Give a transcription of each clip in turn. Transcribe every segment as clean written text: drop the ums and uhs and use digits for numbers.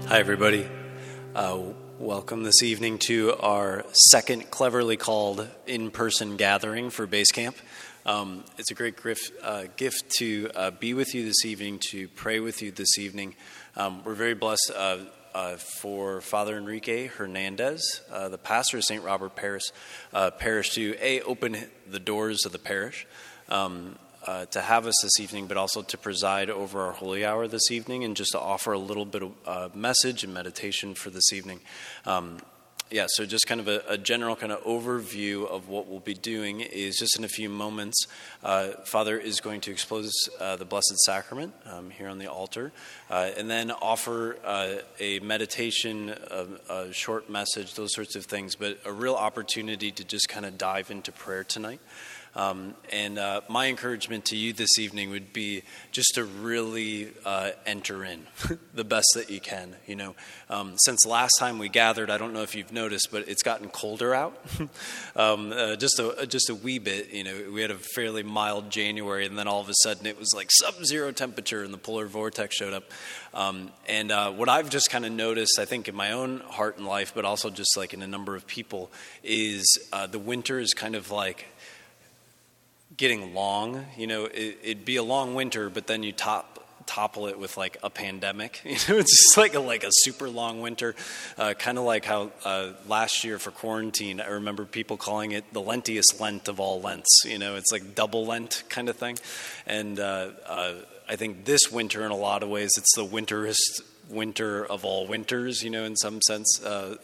Hi, everybody. Welcome this evening to our second cleverly called in-person gathering for Base Camp. It's a great gift to be with you this evening, to pray with you this evening. We're very blessed for Father Enrique Hernandez, the pastor of St. Robert Parish, to open the doors of the parish, to have us this evening, but also to preside over our holy hour this evening and just to offer a little bit of message and meditation for this evening. So just kind of a general kind of overview of what we'll be doing is just in a few moments, Father is going to expose the Blessed Sacrament here on the altar, and then offer a meditation, a short message, those sorts of things, but a real opportunity to just kind of dive into prayer tonight. My encouragement to you this evening would be just to really enter in the best that you can. Since last time we gathered, I don't know if you've noticed, but it's gotten colder out, just a wee bit. We had a fairly mild January, and then all of a sudden it was like sub-zero temperature, and the polar vortex showed up. What I've just kind of noticed, I think, in my own heart and life, but also just like in a number of people, is the winter is kind of like getting long. It'd be a long winter, but then you topple it with like a pandemic. It's just like a super long winter, kind of like how last year for quarantine, I remember people calling it the lentiest Lent of all Lents. It's like double Lent kind of thing. And I think this winter, in a lot of ways, it's the winterest winter of all winters. In some sense.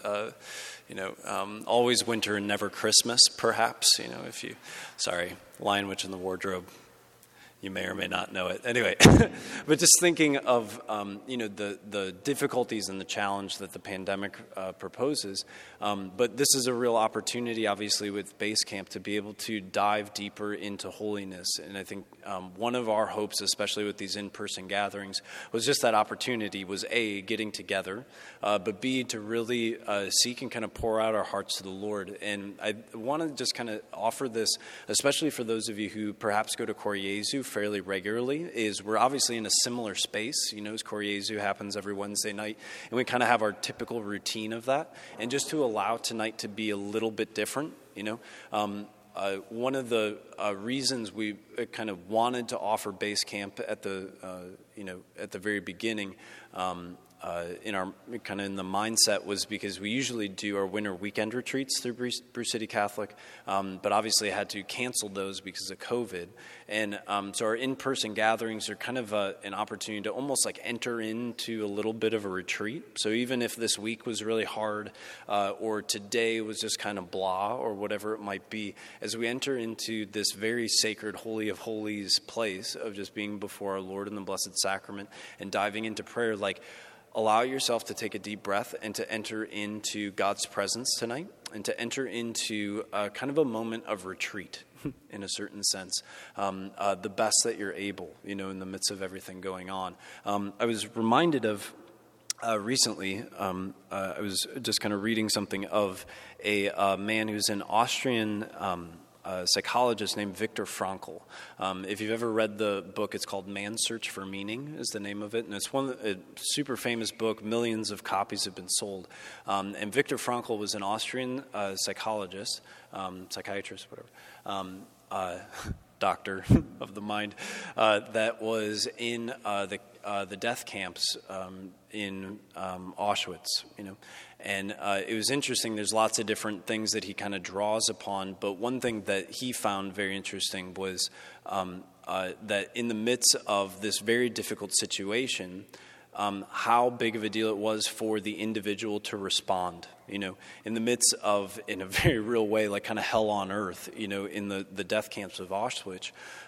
Always winter and never Christmas, perhaps, sorry, Lion, Witch, and the Wardrobe. You may or may not know it. Anyway, but just thinking of, the difficulties and the challenge that the pandemic proposes. But this is a real opportunity, obviously, with Base Camp to be able to dive deeper into holiness. And I think one of our hopes, especially with these in-person gatherings, was just that opportunity was A, getting together, but B, to really seek and kind of pour out our hearts to the Lord. And I want to just kind of offer this, especially for those of you who perhaps go to Koryezu fairly regularly, is we're obviously in a similar space. As Koryezu happens every Wednesday night, and we kind of have our typical routine of that. And just to allow tonight to be a little bit different, one of the reasons we kind of wanted to offer Base Camp at the very beginning, in the mindset, was because we usually do our winter weekend retreats through Bruce City Catholic, but obviously had to cancel those because of COVID. And so our in-person gatherings are kind of an opportunity to almost like enter into a little bit of a retreat. So even if this week was really hard, or today was just kind of blah, or whatever it might be, as we enter into this very sacred Holy of Holies place of just being before our Lord in the Blessed Sacrament and diving into prayer, allow yourself to take a deep breath and to enter into God's presence tonight, and to enter into kind of a moment of retreat in a certain sense, the best that you're able, in the midst of everything going on. I was reminded of recently, I was just kind of reading something of a man who's an Austrian psychologist named Viktor Frankl. If you've ever read the book, it's called Man's Search for Meaning is the name of it, and it's a super famous book. Millions of copies have been sold. And Viktor Frankl was an Austrian psychologist, psychiatrist, whatever, doctor of the mind, that was in the death camps in Auschwitz, And it was interesting. There's lots of different things that he kind of draws upon, but one thing that he found very interesting was that in the midst of this very difficult situation, how big of a deal it was for the individual to respond, in the midst of, in a very real way, like kind of hell on earth, in the death camps of Auschwitz.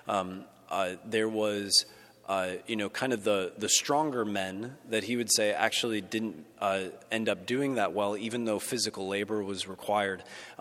There was kind of the stronger men that he would say actually didn't end up doing that well, even though physical labor was required,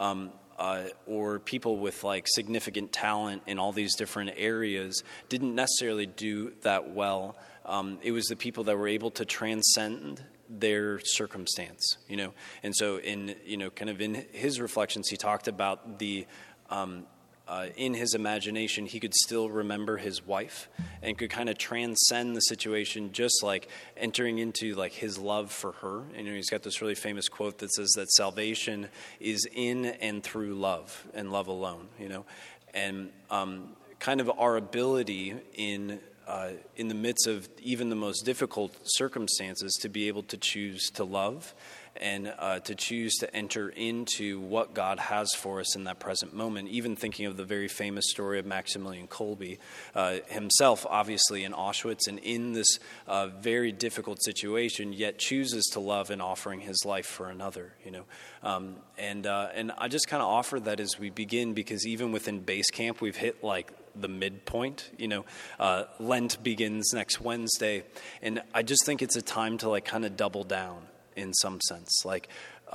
or people with like significant talent in all these different areas didn't necessarily do that well. It was the people that were able to transcend their circumstance, And so in, kind of in his reflections, he talked about the in his imagination, he could still remember his wife and could kind of transcend the situation, just like entering into like his love for her. And he's got this really famous quote that says that salvation is in and through love, and love alone. And kind of our ability in the midst of even the most difficult circumstances to be able to choose to love and to choose to enter into what God has for us in that present moment. Even thinking of the very famous story of Maximilian Kolbe, himself obviously in Auschwitz and in this very difficult situation, yet chooses to love and offering his life for another. And I just kind of offer that as we begin, because even within base camp, we've hit like the midpoint. Lent begins next Wednesday, and I just think it's a time to like kind of double down in some sense. Like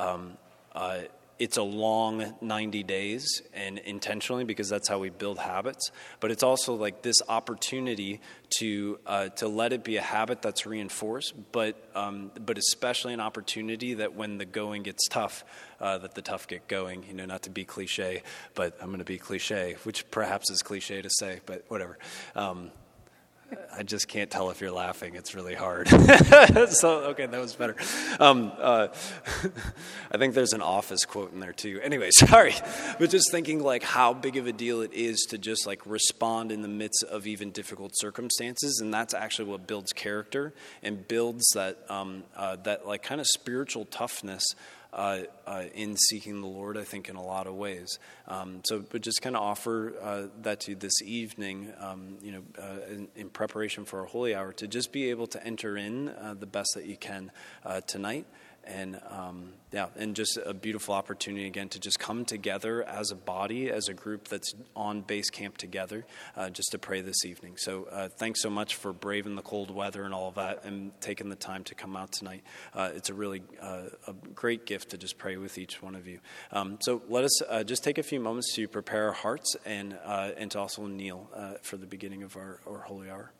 it's a long 90 days, and intentionally, because that's how we build habits, but it's also like this opportunity to let it be a habit that's reinforced, but especially an opportunity that when the going gets tough, that the tough get going. Not to be cliche, but I'm going to be cliche, which perhaps is cliche to say, but whatever. I just can't tell if you're laughing. It's really hard. So, okay, that was better. I think there's an Office quote in there too. Anyway, sorry. But just thinking like how big of a deal it is to just like respond in the midst of even difficult circumstances. And that's actually what builds character and builds that like kind of spiritual toughness in seeking the Lord, I think, in a lot of ways. But just kind of offer that to you this evening, in preparation for our holy hour, to just be able to enter in the best that you can tonight. And and just a beautiful opportunity again to just come together as a body, as a group that's on base camp together, just to pray this evening. So thanks so much for braving the cold weather and all of that, and taking the time to come out tonight. It's a really a great gift to just pray with each one of you. So let us just take a few moments to prepare our hearts and to also kneel for the beginning of our holy hour.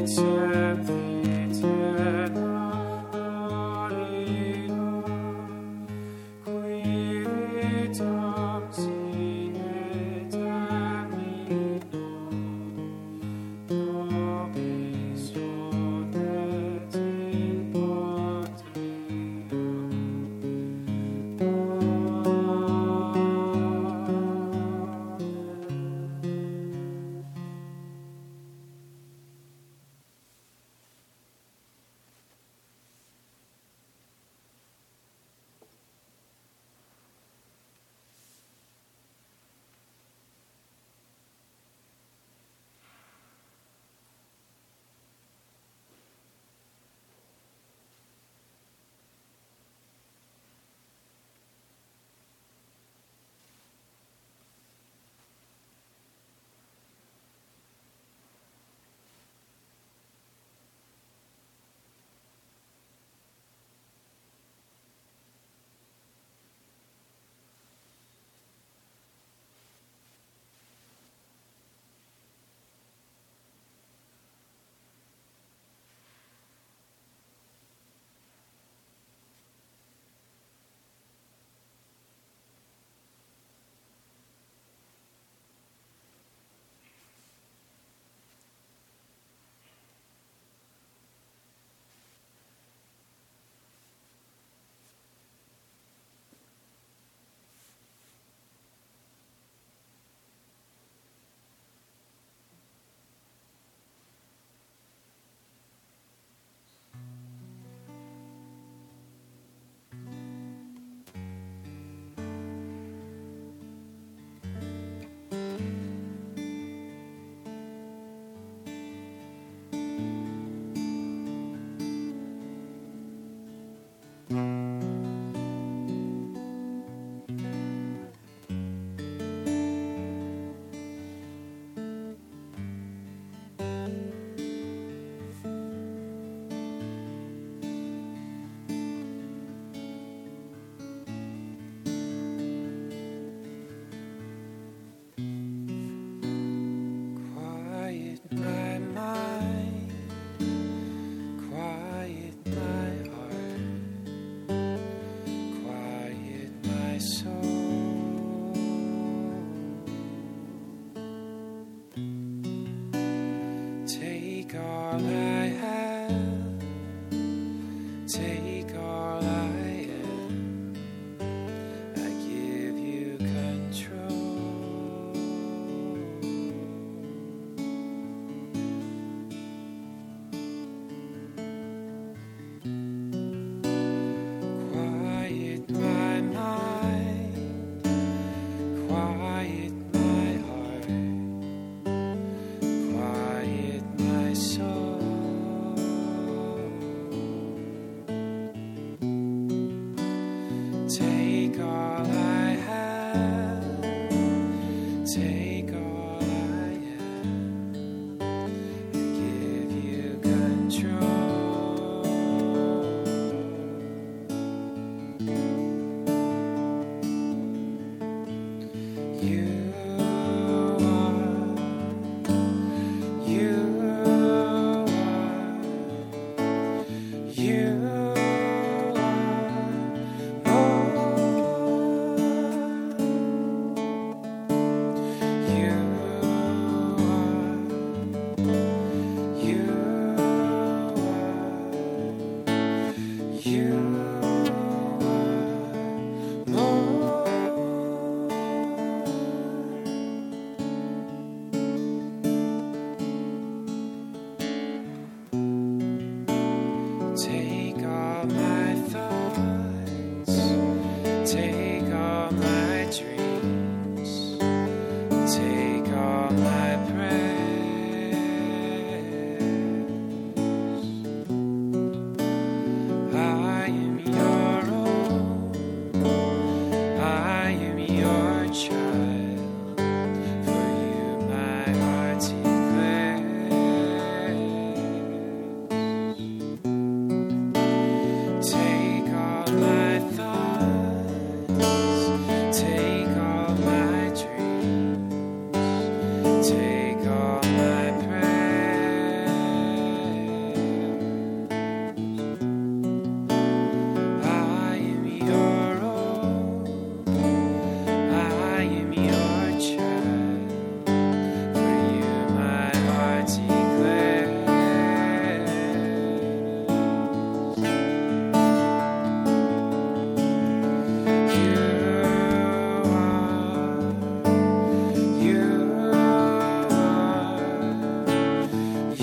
Quiet my soul.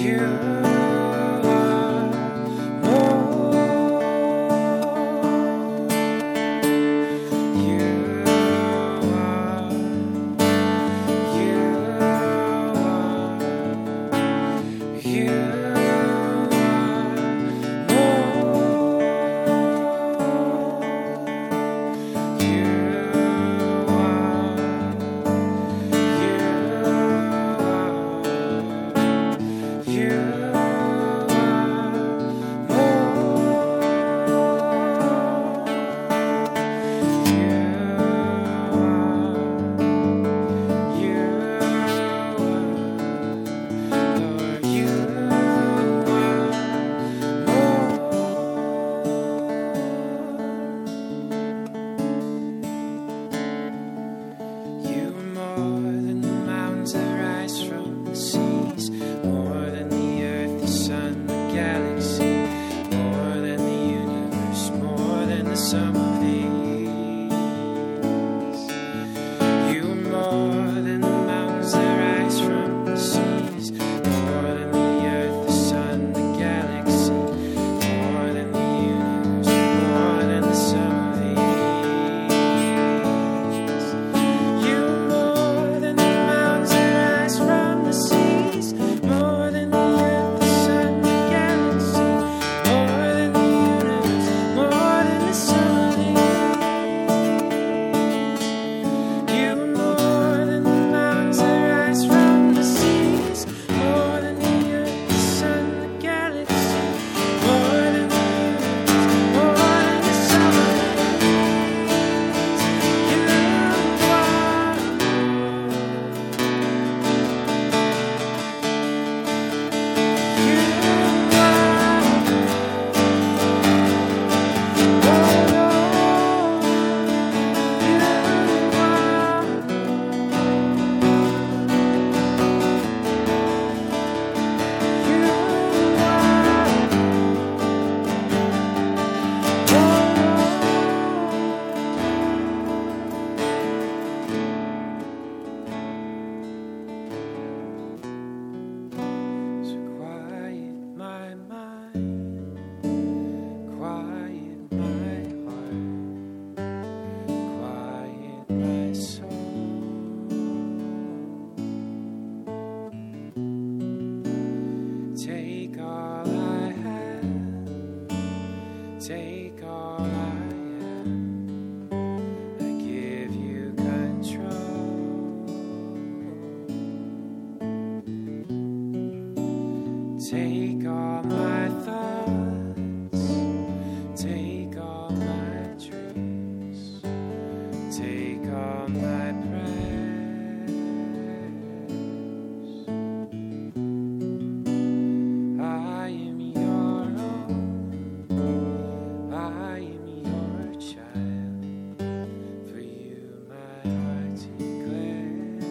Take all my thoughts, take all my dreams, take all my prayers. I am your own, I am your child, for you my heart declares.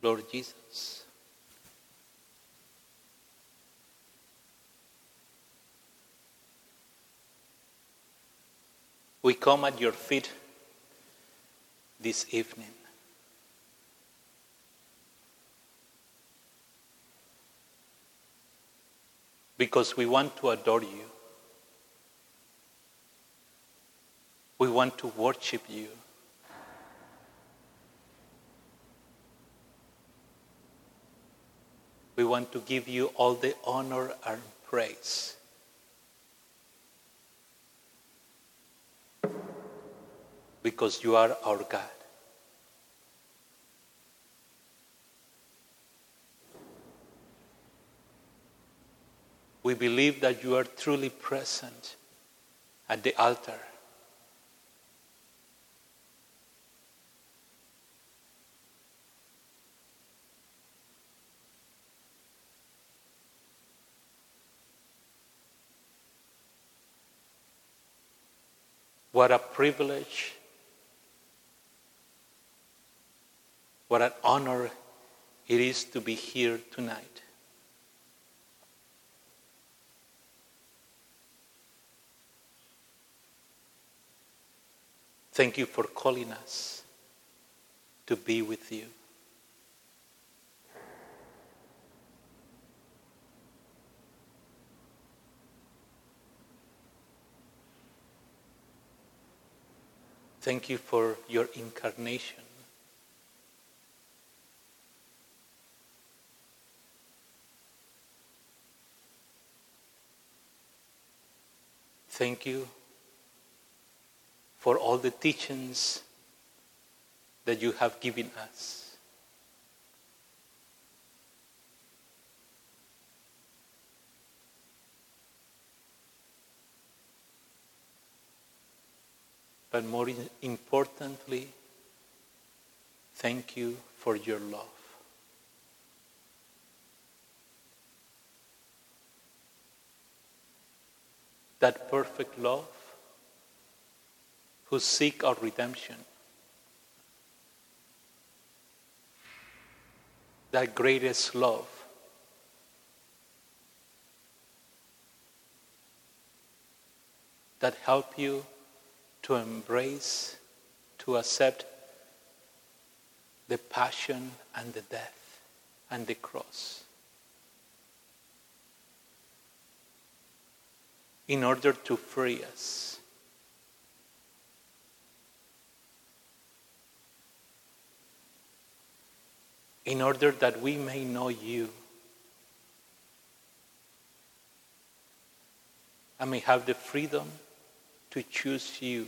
Lord Jesus, we come at your feet this evening. Because we want to adore you. We want to worship you. We want to give you all the honor and praise. Because you are our God. We believe that you are truly present at the altar. What a privilege, what an honor it is to be here tonight. Thank you for calling us to be with you. Thank you for your incarnation. Thank you for all the teachings that you have given us. But more importantly, thank you for your love. That perfect love who seek our redemption. That greatest love that help you to embrace, to accept the passion and the death and the cross. In order to free us. In order that we may know you and may have the freedom to choose you,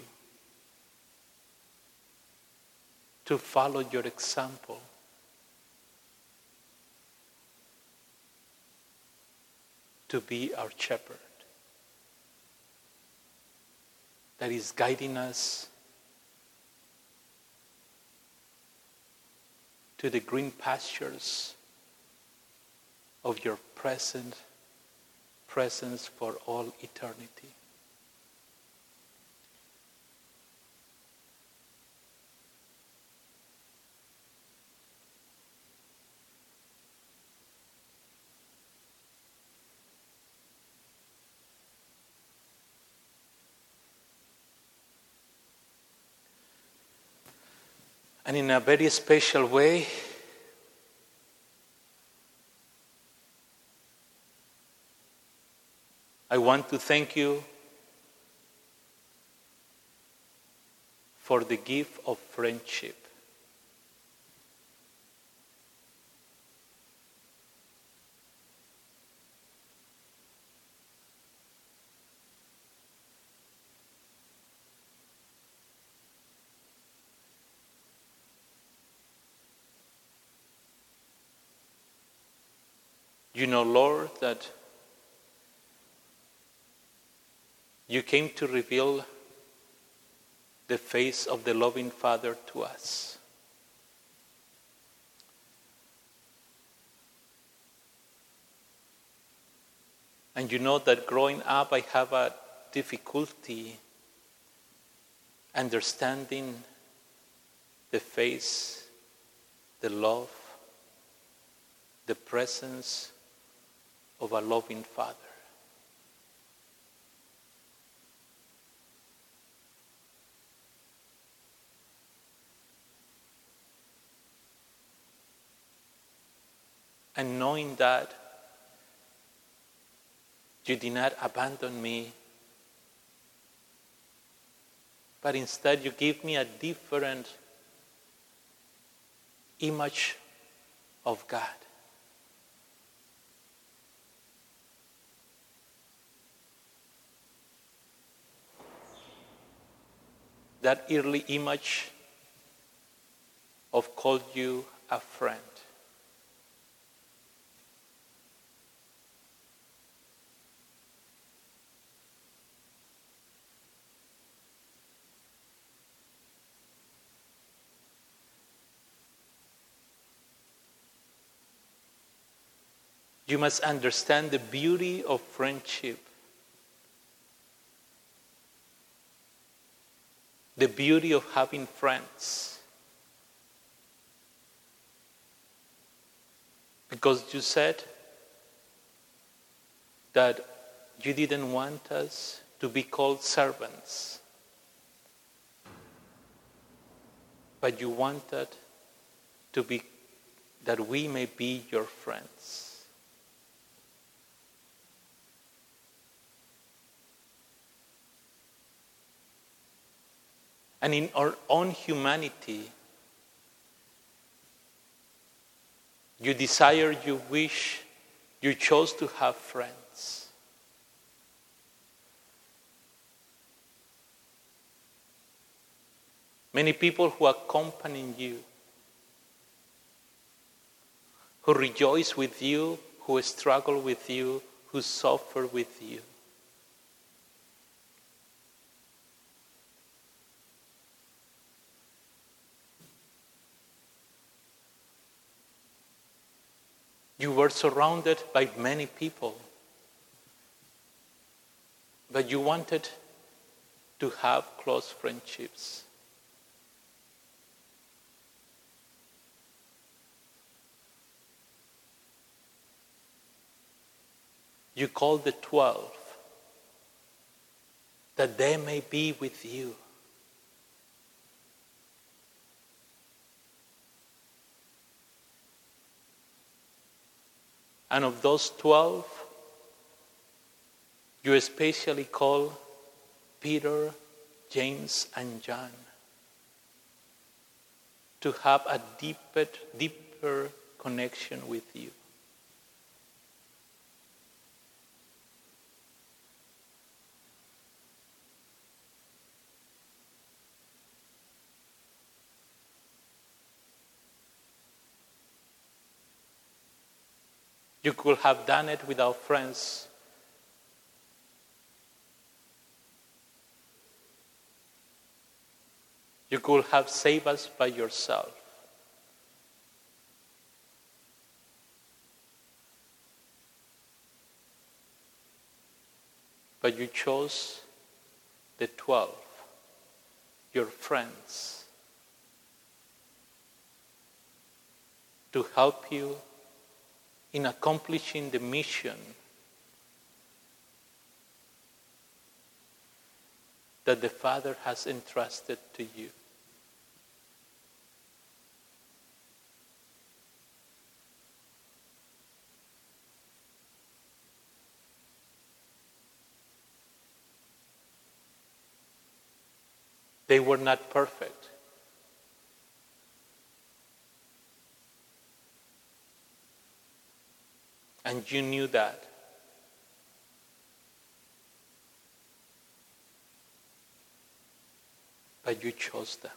to follow your example, to be our shepherd that is guiding us to the green pastures of your presence for all eternity. And in a very special way, I want to thank you for the gift of friendship. You know, Lord, that you came to reveal the face of the loving Father to us. And you know that growing up I have a difficulty understanding the face, the love, the presence of a loving Father. And knowing that you did not abandon me, but instead you give me a different image of God. That early image of called you a friend. You must understand the beauty of friendship, the beauty of having friends. Because you said that you didn't want us to be called servants, but you wanted to be that we may be your friends. And in our own humanity, you desire, you wish, you chose to have friends. Many people who accompany you, who rejoice with you, who struggle with you, who suffer with you. You were surrounded by many people, but you wanted to have close friendships. You called the 12 that they may be with you. And of those 12, you especially call Peter, James, and John to have a deeper connection with you. You could have done it without friends. You could have saved us by yourself. But you chose the 12, your friends, to help you in accomplishing the mission that the Father has entrusted to you. They were not perfect. And you knew that. But you chose them.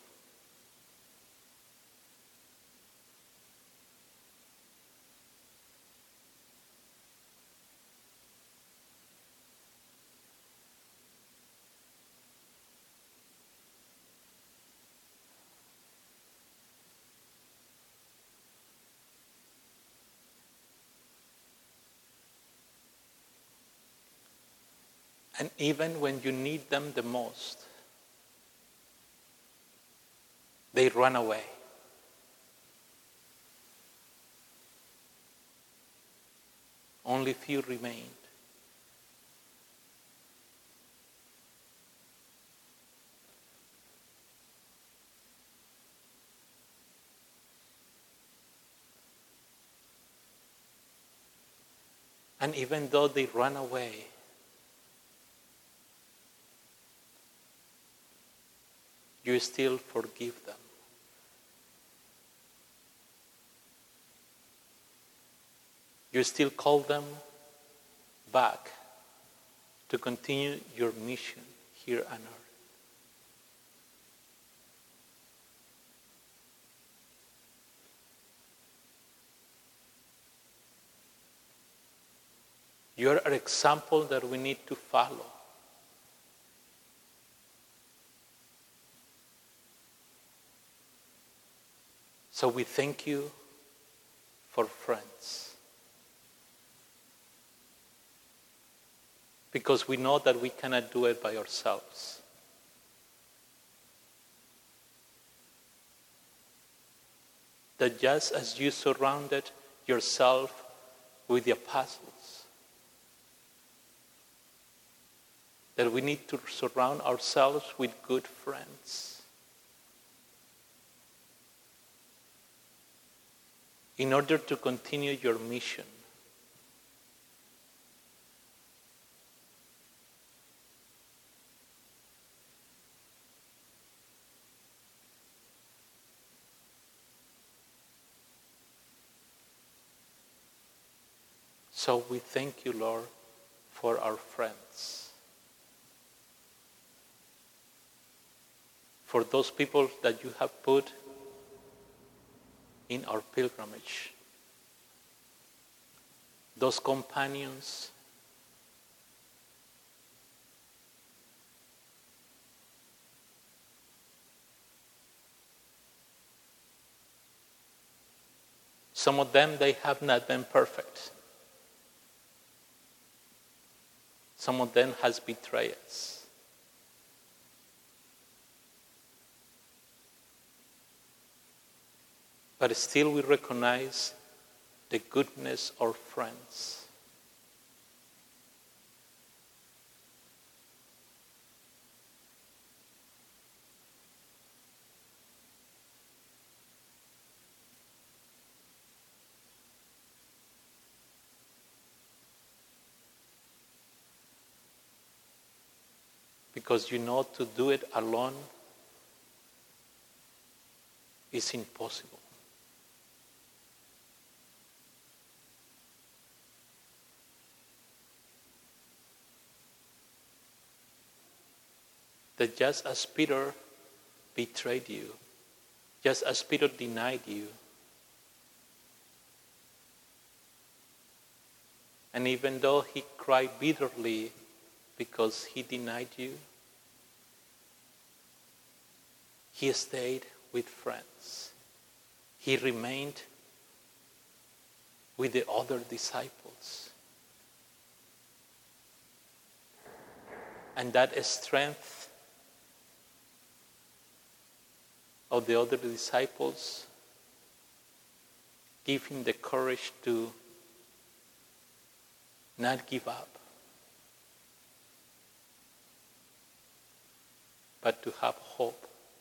And even when you need them the most, they run away. Only few remained. And even though they ran away, you still forgive them. You still call them back to continue your mission here on earth. You are an example that we need to follow. So we thank you for friends. Because we know that we cannot do it by ourselves. That just as you surrounded yourself with the apostles, that we need to surround ourselves with good friends in order to continue your mission. So we thank you, Lord, for our friends. For those people that you have put in our pilgrimage. Those companions some of them, they have not been perfect. Some of them has betrayed us. But still we recognize the goodness of friends. Because you know to do it alone is impossible. That just as Peter betrayed you, just as Peter denied you, and even though he cried bitterly because he denied you, he stayed with friends. He remained with the other disciples. And that strength of the other disciples give him the courage to not give up, but to have hope.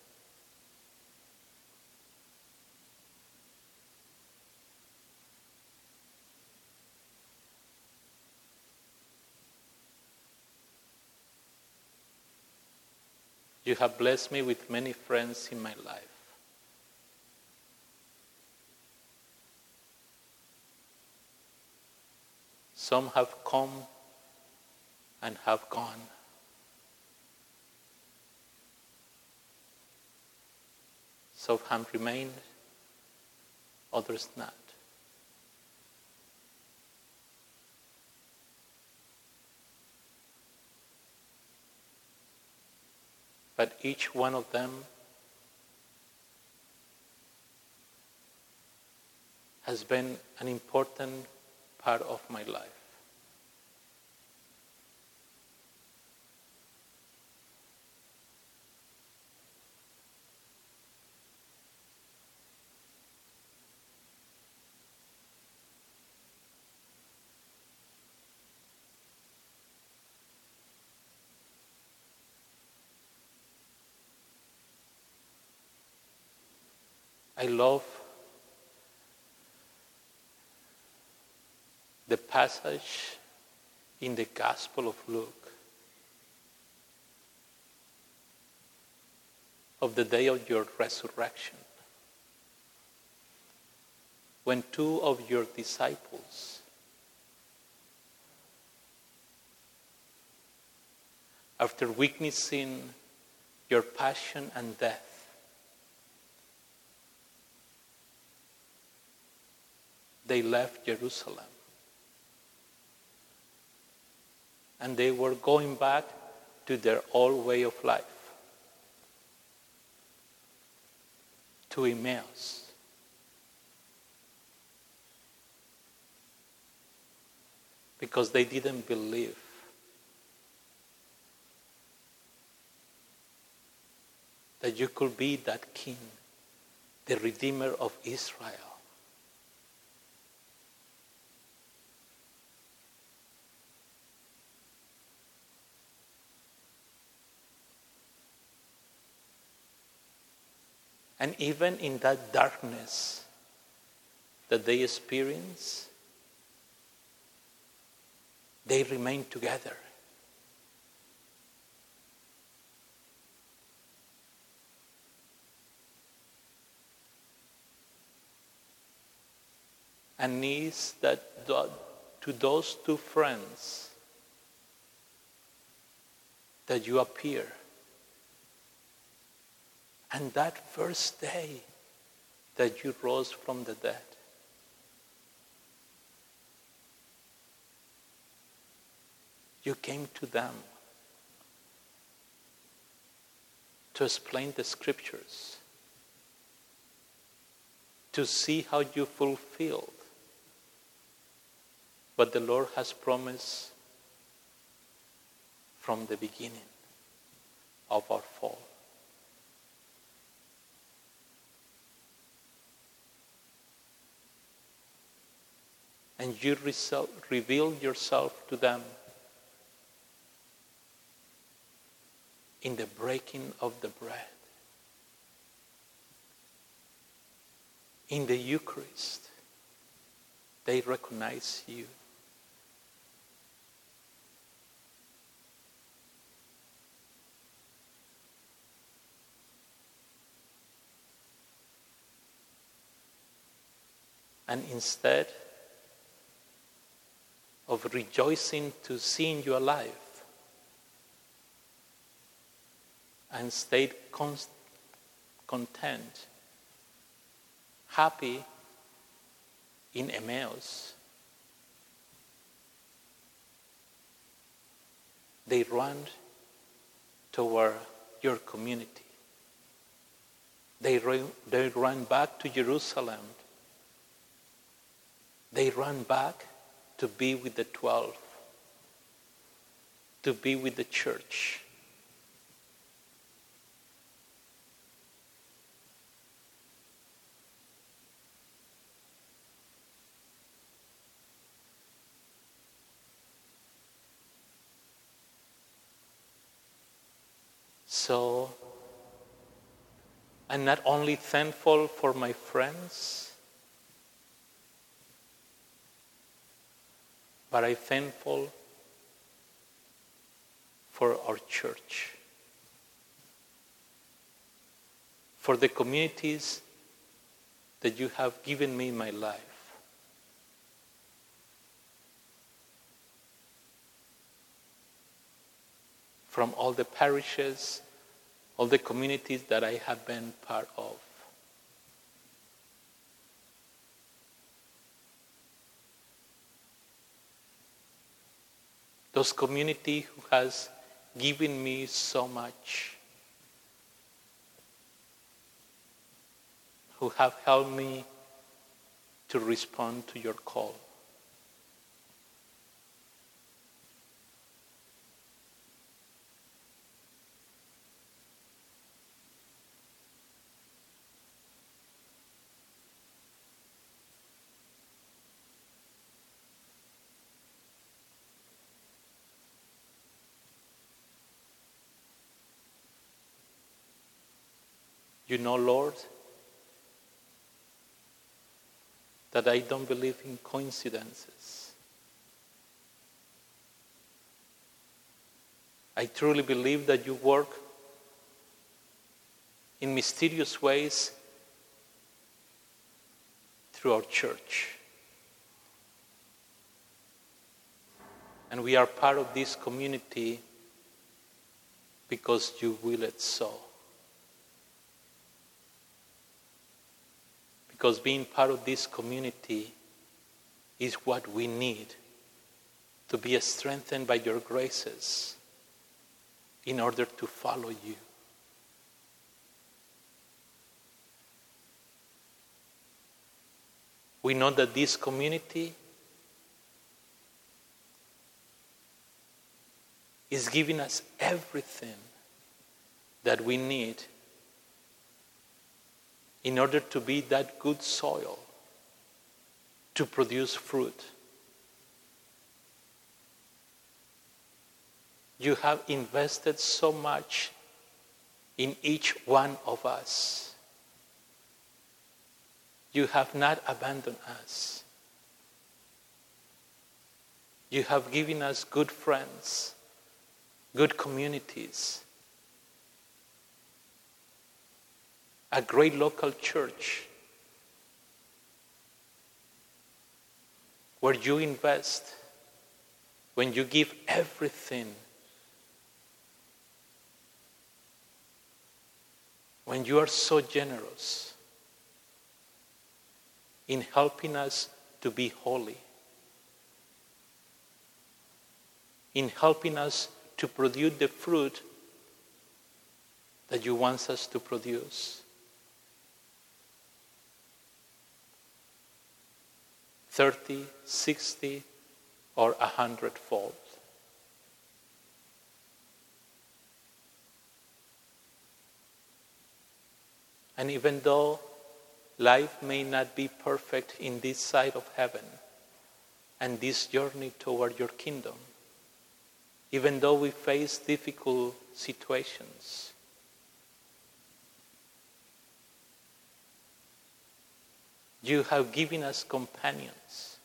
You have blessed me with many friends in my life. Some have come and have gone. Some have remained, others not. But each one of them has been an important part of my life. I love the passage in the Gospel of Luke of the day of your resurrection, when two of your disciples, after witnessing your passion and death, they left Jerusalem. And they were going back to their old way of life, to Emmaus. Because they didn't believe that you could be that king, the Redeemer of Israel. And even in that darkness that they experience, they remain together. And it's that to those two friends that you appear. And that first day that you rose from the dead, you came to them to explain the scriptures, to see how you fulfilled what the Lord has promised from the beginning of our fall. And you reveal yourself to them in the breaking of the bread, in the Eucharist. They recognize you. And instead of rejoicing to seeing you alive, and stayed content, happy in Emmaus, they ran toward your community. They ran back to Jerusalem. They ran back to be with the 12, to be with the church. So, I'm not only thankful for my friends, but I'm thankful for our church, for the communities that you have given me in my life. From all the parishes, all the communities that I have been part of. Those communities who has given me so much, who have helped me to respond to your call. You know, Lord, that I don't believe in coincidences. I truly believe that you work in mysterious ways through our church. And we are part of this community because you will it so. Because being part of this community is what we need to be strengthened by your graces in order to follow you. We know that this community is giving us everything that we need in order to be that good soil to produce fruit. You have invested so much in each one of us. You have not abandoned us. You have given us good friends, good communities, a great local church where you invest, when you give everything, when you are so generous in helping us to be holy, in helping us to produce the fruit that you want us to produce. 30, 60, or 100-fold. And even though life may not be perfect in this side of heaven and this journey toward your kingdom, even though we face difficult situations, you have given us companions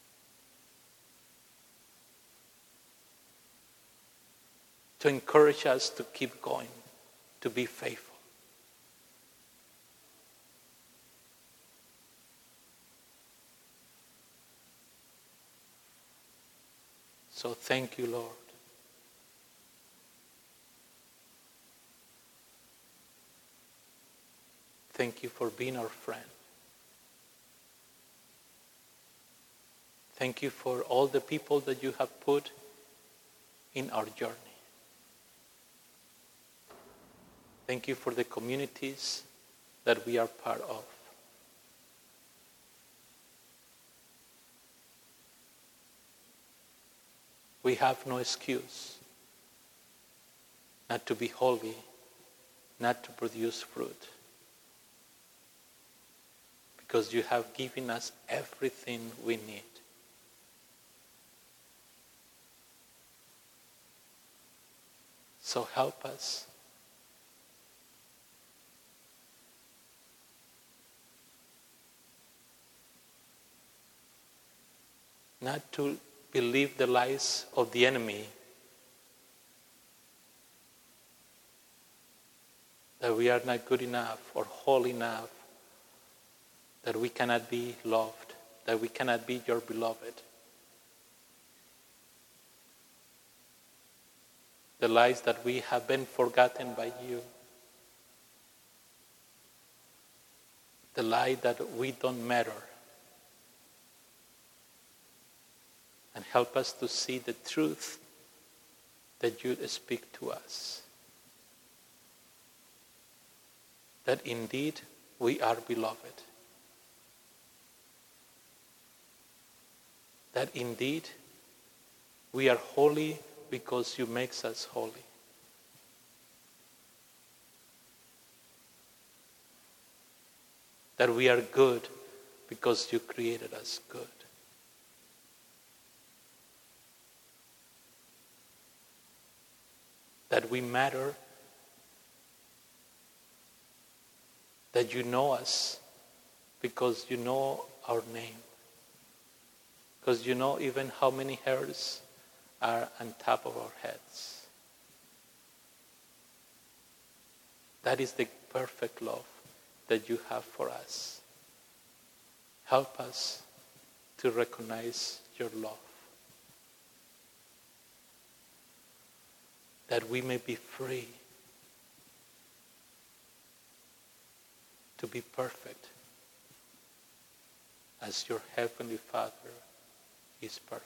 to encourage us to keep going, to be faithful. So thank you, Lord. Thank you for being our friend. Thank you for all the people that you have put in our journey. Thank you for the communities that we are part of. We have no excuse not to be holy, not to produce fruit, because you have given us everything we need. So help us not to believe the lies of the enemy that we are not good enough or holy enough, that we cannot be loved, that we cannot be your beloved. The lies that we have been forgotten by you. The lie that we don't matter. And help us to see the truth that you speak to us. That indeed we are beloved. That indeed we are holy because you make us holy. That we are good because you created us good. That we matter, that you know us because you know our name. Because you know even how many hairs are on top of our heads. That is the perfect love that you have for us. Help us to recognize your love. That we may be free to be perfect as your Heavenly Father is perfect.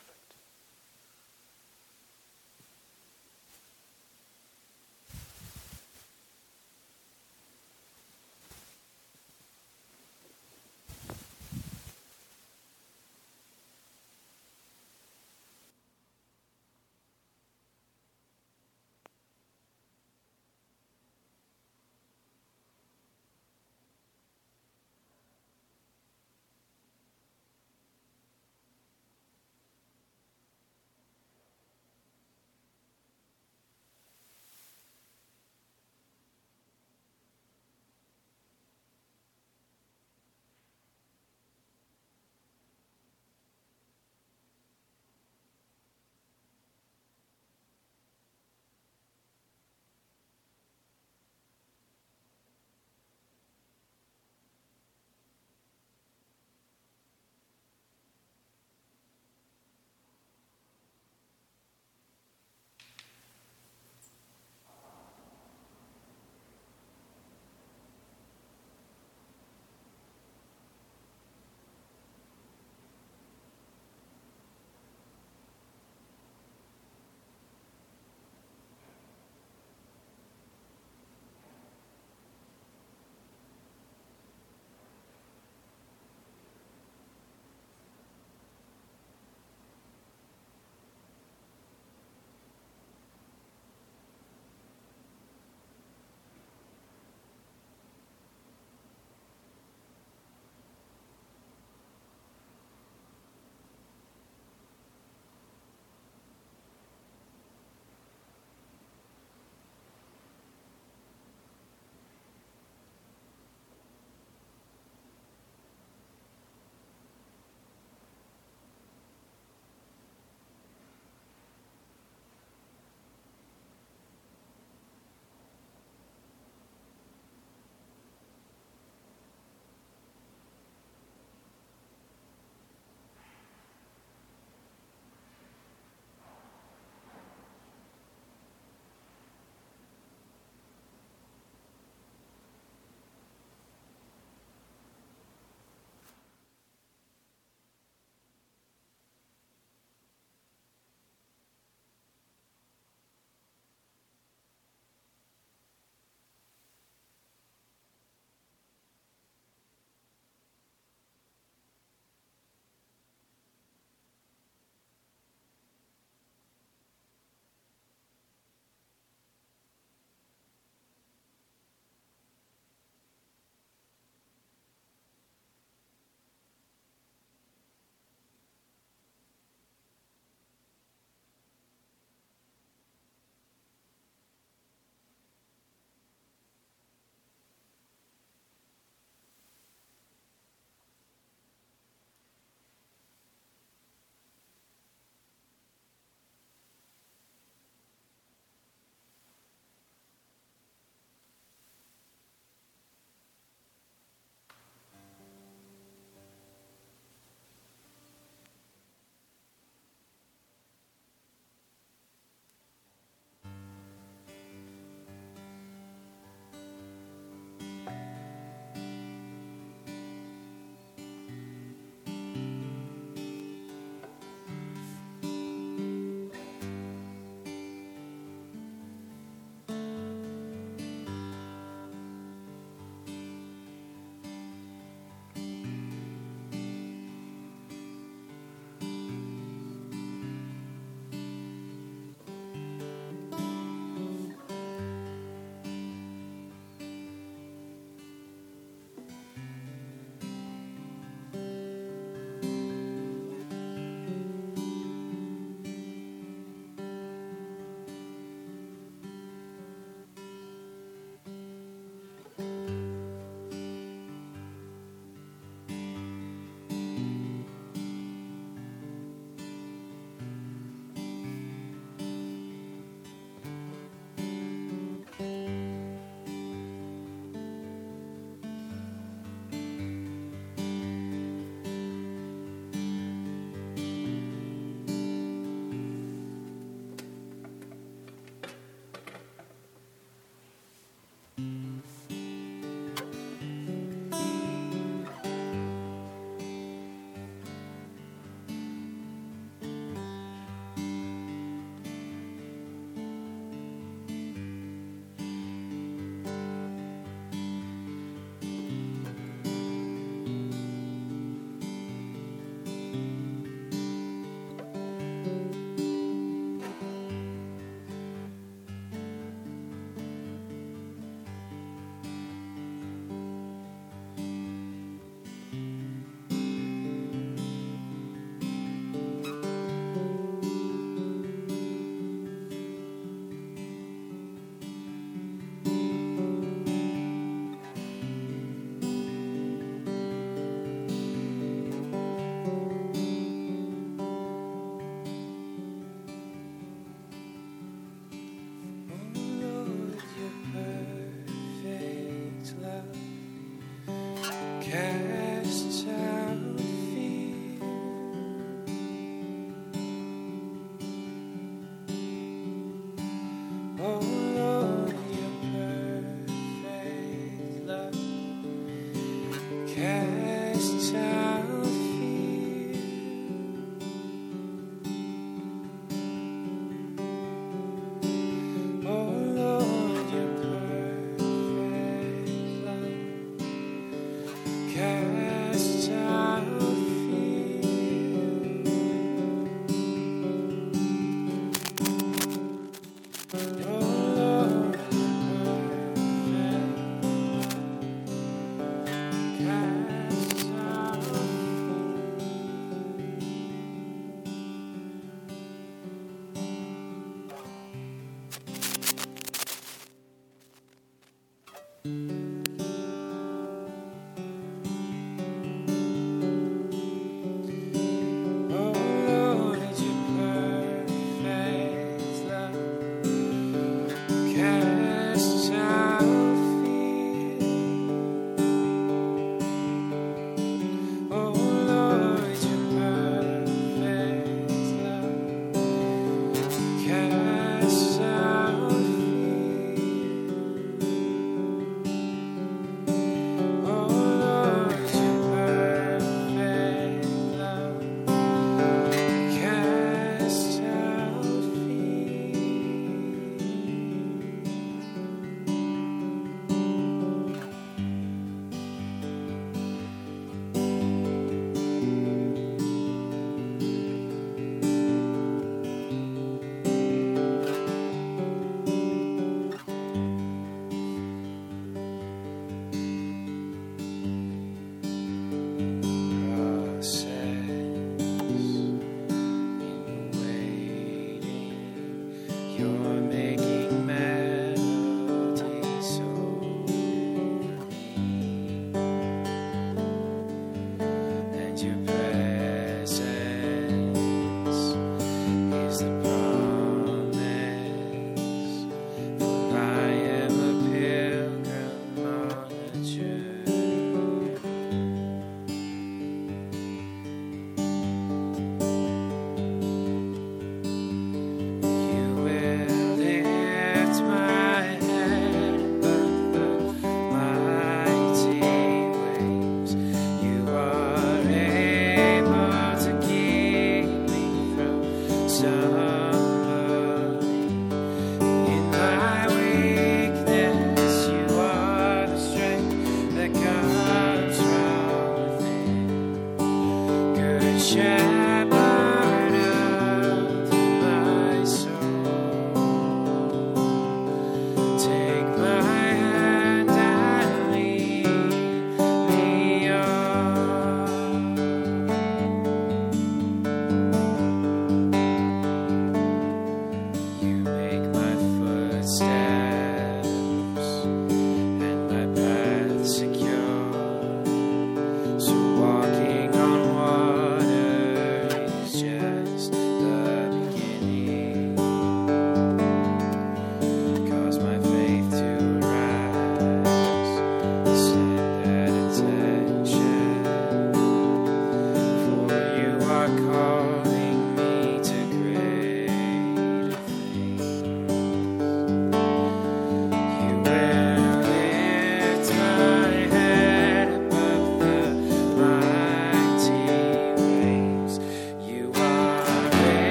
Oh Lord, your perfect love casts out fear. Oh Lord, your perfect love casts out will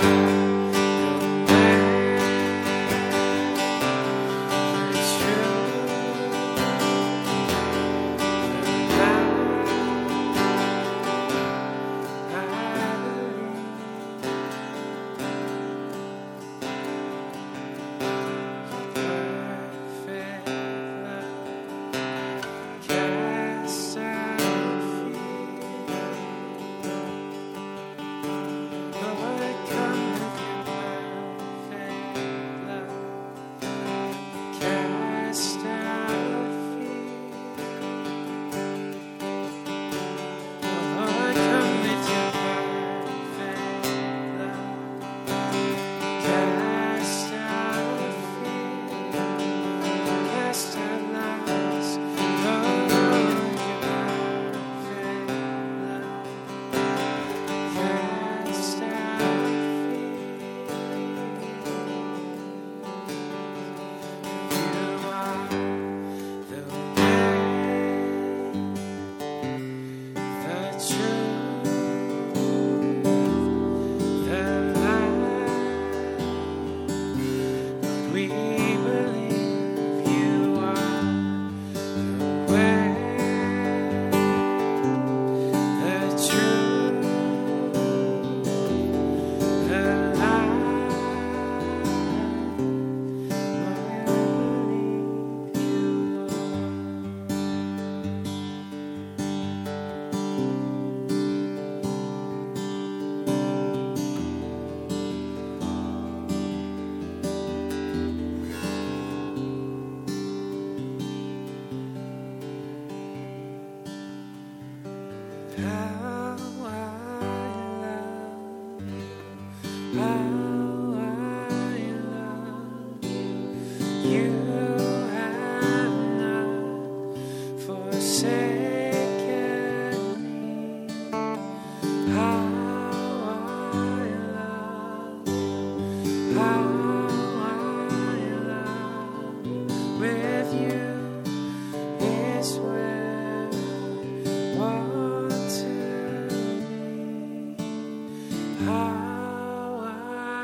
How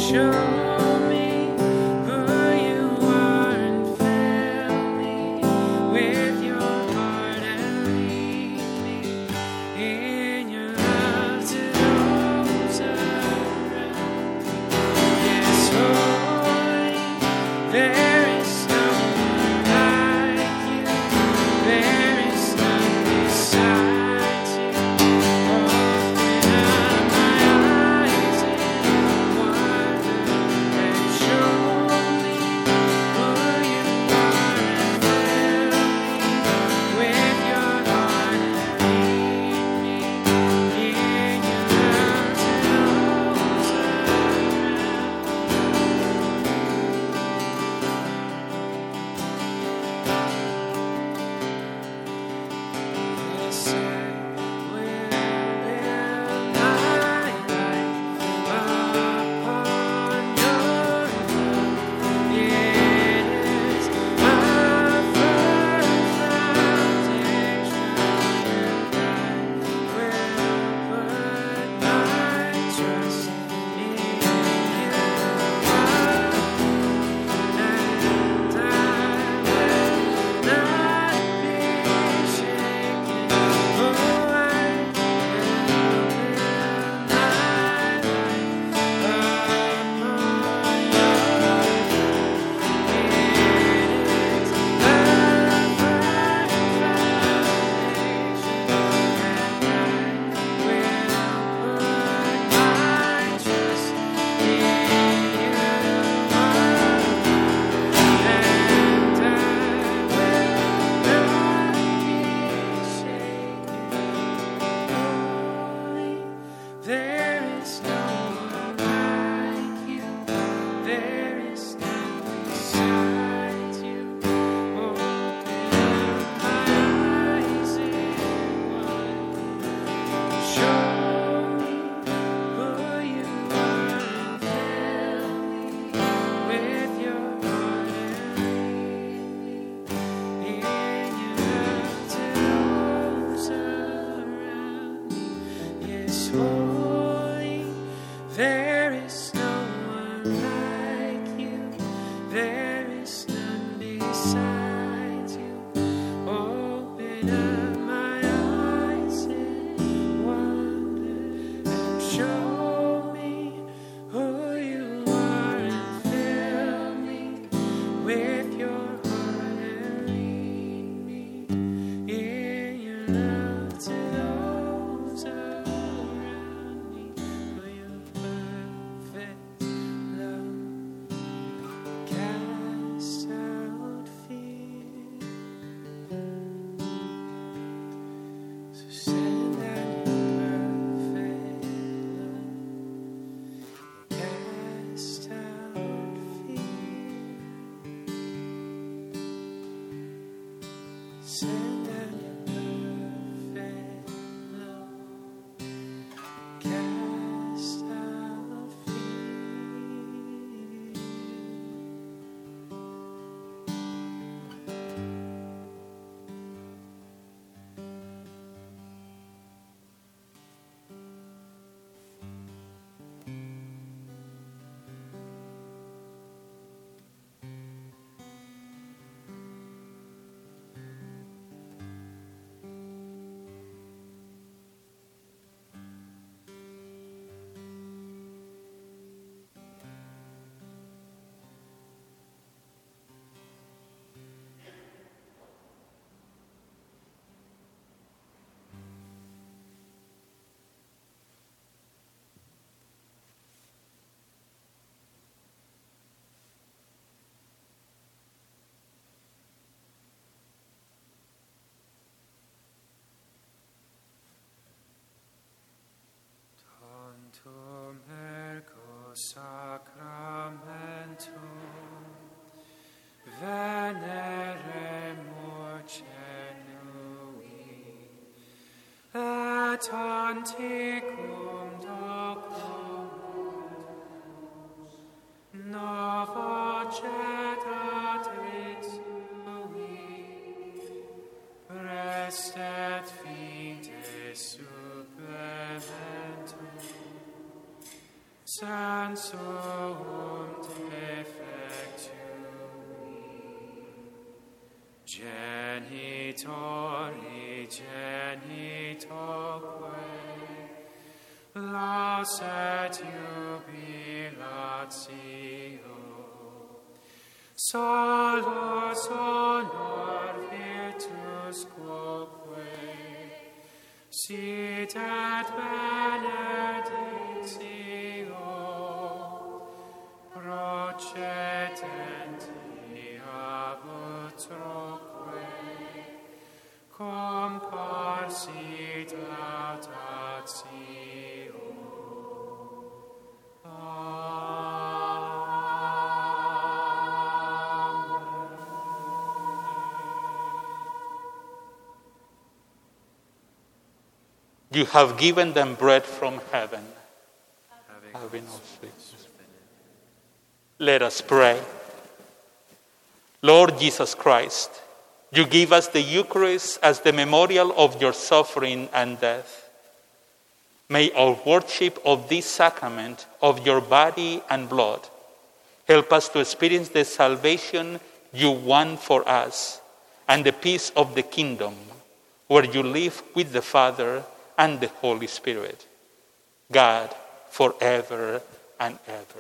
Tantum ergo sacramentum veneremur cenui et antiquum documentus nova cetat sui prestet fide supplementum Sensum defectui, genitori genitoque, lauset jubilatio, salus honor virtus quoque, sit et benedictio, procedenti ab utroque, comparsit laudatio. You have given them bread from heaven. Having no sweet. Let us pray. Lord Jesus Christ, you give us the Eucharist as the memorial of your suffering and death. May our worship of this sacrament of your body and blood help us to experience the salvation you won for us and the peace of the kingdom where you live with the Father and the Holy Spirit, God, forever and ever.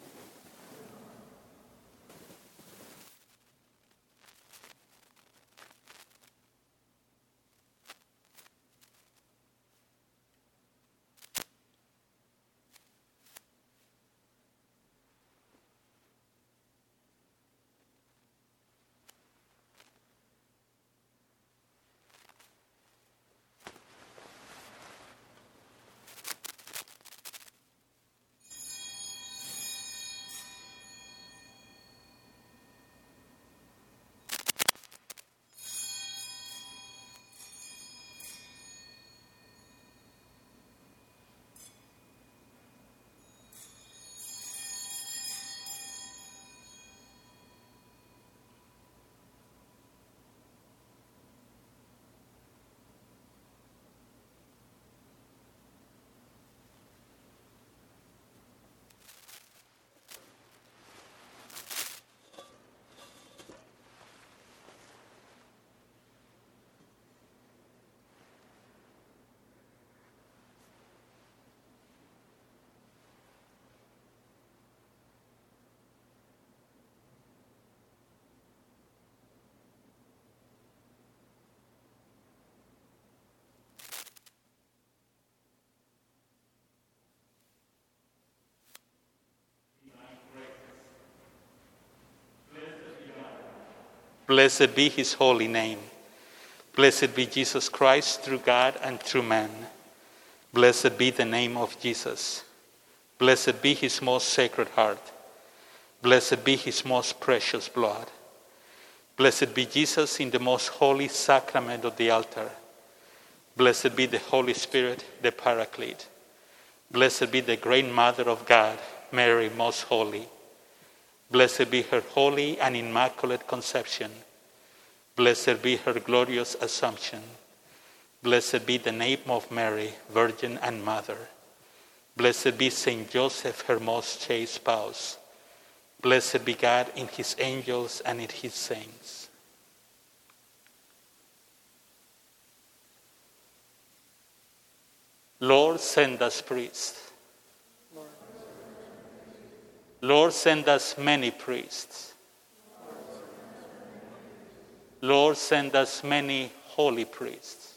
Blessed be his holy name. Blessed be Jesus Christ through God and through man. Blessed be the name of Jesus. Blessed be his most sacred heart. Blessed be his most precious blood. Blessed be Jesus in the most holy sacrament of the altar. Blessed be the Holy Spirit, the Paraclete. Blessed be the great Mother of God, Mary most holy. Blessed be her holy and immaculate conception. Blessed be her glorious assumption. Blessed be the name of Mary, Virgin and Mother. Blessed be Saint Joseph, her most chaste spouse. Blessed be God in his angels and in his saints. Lord, send us priests. Lord, send us many priests. Lord, send us many holy priests.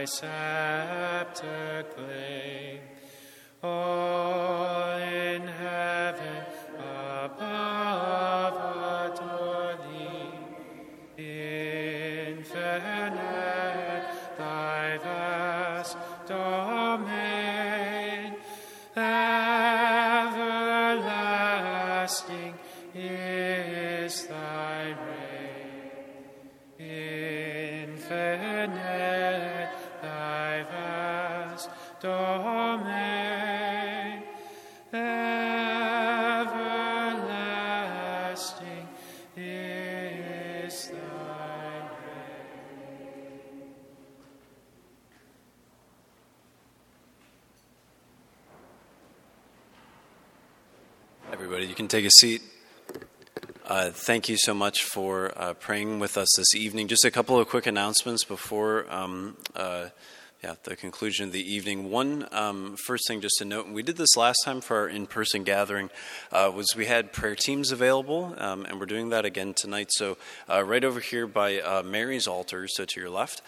scepter claim. All in heaven above adore thee. Infinite thy vast domain, everlasting is thy reign. Infinite thy vast domain, everlasting is thy reign. Everybody, you can take a seat. Thank you so much for praying with us this evening. Just a couple of quick announcements before the conclusion of the evening. One first thing just to note, and we did this last time for our in-person gathering, was we had prayer teams available, and we're doing that again tonight. So right over here by Mary's altar, so to your left,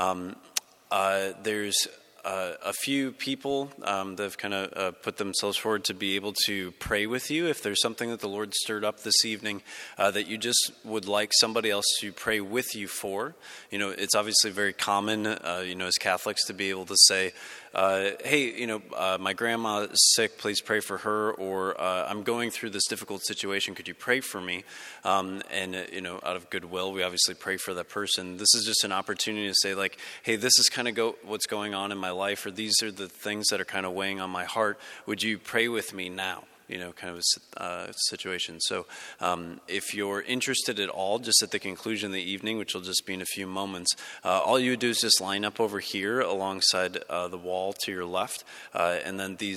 there's a few people that have kind of put themselves forward to be able to pray with you. If there's something that the Lord stirred up this evening that you just would like somebody else to pray with you for, it's obviously very common, as Catholics to be able to say, hey, my grandma is sick, please pray for her, or I'm going through this difficult situation, could you pray for me? And out of goodwill, we obviously pray for that person. This is just an opportunity to say, like, hey, this is kind of what's going on in my life, or these are the things that are kind of weighing on my heart. Would you pray with me now? Kind of a situation. So if you're interested at all, just at the conclusion of the evening, which will just be in a few moments, all you would do is just line up over here alongside the wall to your left, and then these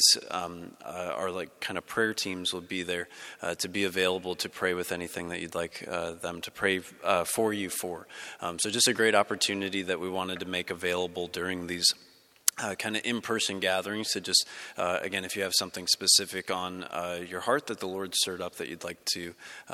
are like kind of prayer teams will be there to be available to pray with anything that you'd like them to pray for you for. So just a great opportunity that we wanted to make available during these kind of in-person gatherings to just, again, if you have something specific on your heart that the Lord stirred up that you'd like to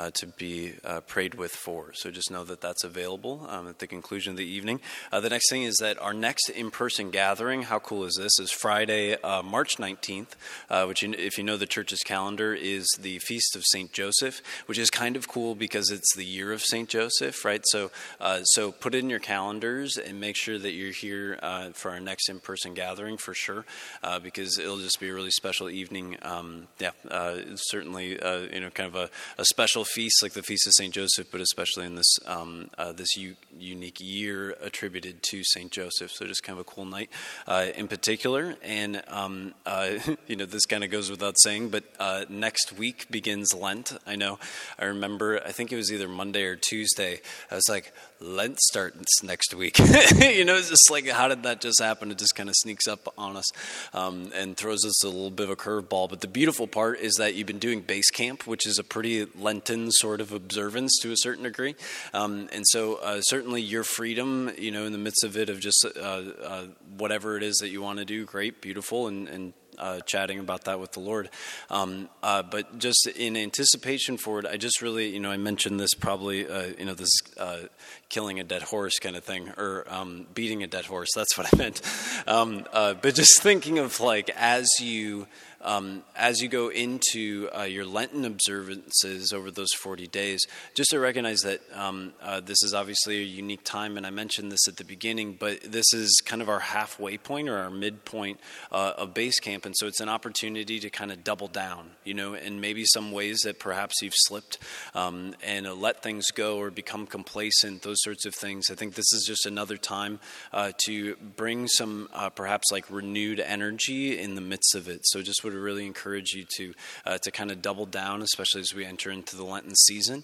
be prayed with for. So just know that that's available at the conclusion of the evening. The next thing is that our next in-person gathering, how cool is this, is Friday, March 19th, which if you know the church's calendar is the Feast of St. Joseph, which is kind of cool because it's the year of St. Joseph, right? So put it in your calendars and make sure that you're here for our next in-person gathering for sure, because it'll just be a really special evening. It's certainly kind of a special feast like the Feast of St. Joseph, but especially in this unique year attributed to St. Joseph. So just kind of a cool night in particular. And this kind of goes without saying, but next week begins Lent. I remember, I think it was either Monday or Tuesday. I was like, Lent starts next week. It's just like, how did that just happen? It just kind of sneaks up on us and throws us a little bit of a curveball. But the beautiful part is that you've been doing base camp, which is a pretty Lenten sort of observance to a certain degree. And so certainly your freedom, in the midst of it, of just whatever it is that you want to do, great, beautiful, and chatting about that with the Lord. But just in anticipation for it, I just really, I mentioned this probably, this killing a dead horse kind of thing, or beating a dead horse, that's what I meant. But just thinking of like, as you go into your Lenten observances over those 40 days, just to recognize that this is obviously a unique time, and I mentioned this at the beginning, but this is kind of our halfway point or our midpoint of base camp, and so it's an opportunity to kind of double down, and maybe some ways that perhaps you've slipped and let things go or become complacent, those sorts of things. I think this is just another time to bring some perhaps like renewed energy in the midst of it. So just would really encourage you to kind of double down, especially as we enter into the Lenten season.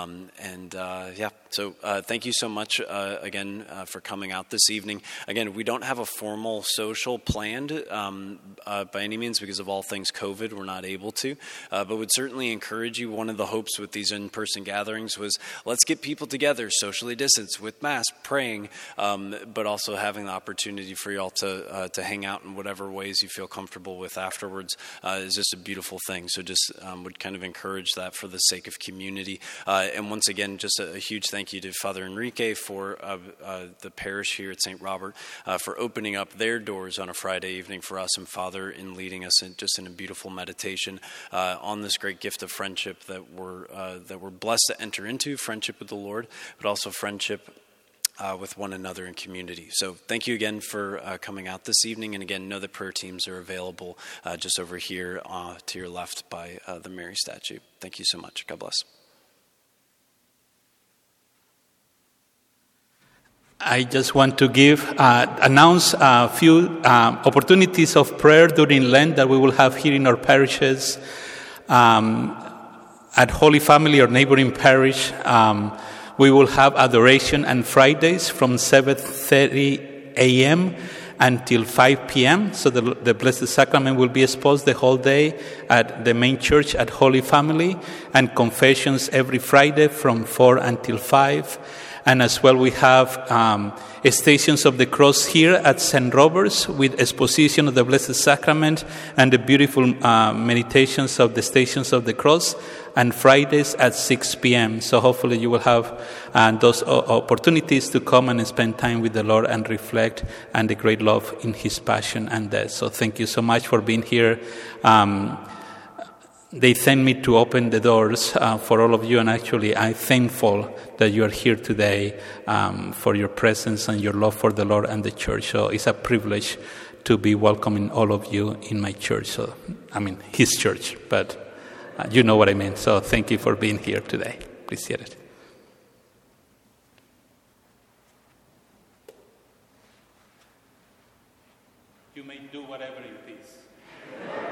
So thank you so much again for coming out this evening. Again, we don't have a formal social planned by any means because of all things COVID. We're not able to, but would certainly encourage you. One of the hopes with these in-person gatherings was let's get people together, socially distanced, with masks, praying, but also having the opportunity for y'all to hang out in whatever ways you feel comfortable with afterwards. yards is just a beautiful thing. So just would kind of encourage that for the sake of community. And once again, just a huge thank you to Father Enrique for the parish here at St. Robert for opening up their doors on a Friday evening for us, and Father in leading us in a beautiful meditation on this great gift of friendship that we're blessed to enter into, friendship with the Lord, but also friendship with one another in community. So thank you again for coming out this evening. And again, know that prayer teams are available just over here to your left by the Mary statue. Thank you so much. God bless. I just want to announce a few opportunities of prayer during Lent that we will have here in our parishes. At Holy Family, our neighboring parish, we will have adoration on Fridays from 7:30 a.m. until 5 p.m. So the Blessed Sacrament will be exposed the whole day at the main church at Holy Family, and confessions every Friday from 4 until 5. And as well, we have Stations of the Cross here at St. Robert's with exposition of the Blessed Sacrament and the beautiful meditations of the Stations of the Cross, and Fridays at 6 p.m. So hopefully you will have those opportunities to come and spend time with the Lord and reflect on the great love in His passion and death. So thank you so much for being here. They sent me to open the doors for all of you, and actually I'm thankful that you are here today for your presence and your love for the Lord and the church. So it's a privilege to be welcoming all of you in my church. So, His church, but you know what I mean. So thank you for being here today. Appreciate it. You may do whatever you please.